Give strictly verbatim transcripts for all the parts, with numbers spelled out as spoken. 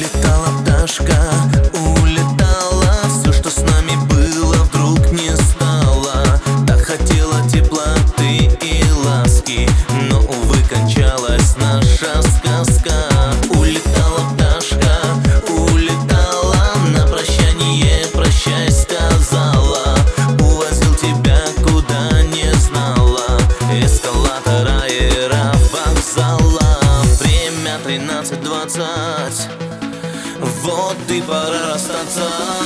Улетала пташка, улетала. Все, что с нами было, вдруг не стало. Так хотела теплоты и ласки, но, увы, кончалась наша сказка. Улетала пташка, улетала. На прощание прощай сказала. Увозил тебя куда не знала. Эскалатор аэровокзала. Время тринадцать двадцать. Вот и пора расстаться.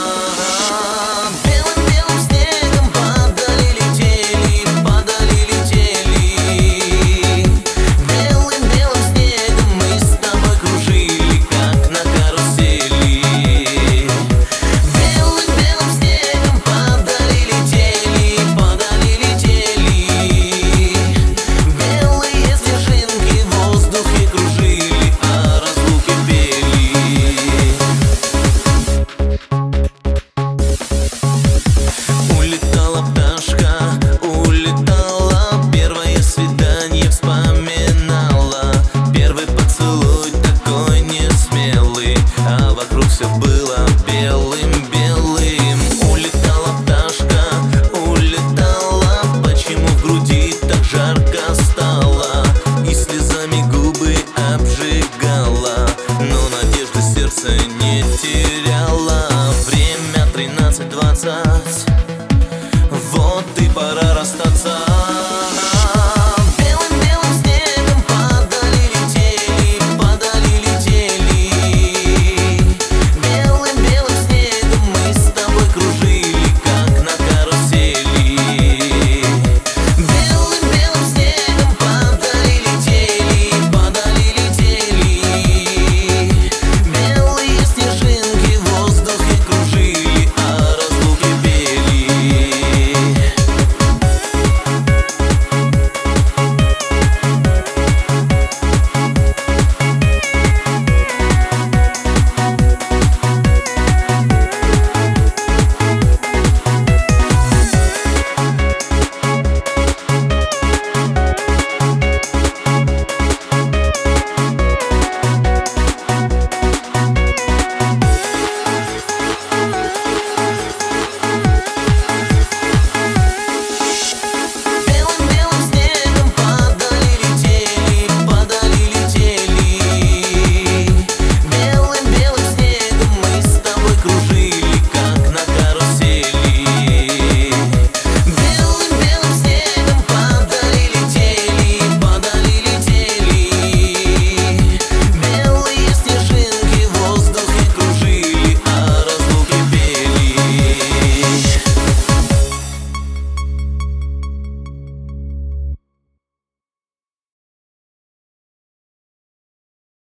Белым-белым снегом падали, летели, падали, летели. Белым-белым снегом мы с тобой кружили, как на карусели. Белым-белым снегом падали, летели, падали, летели. Белые снежинки в воздухе кружили, а разлуки пели. Улетала пташка, улетала. Первое свидание вспоминала. Первый поцелуй такой несмелый, а вокруг все было белым-белым. Улетала пташка, улетала. Почему в груди так жарко стало? И слезами губы обжигала, но надежды сердце не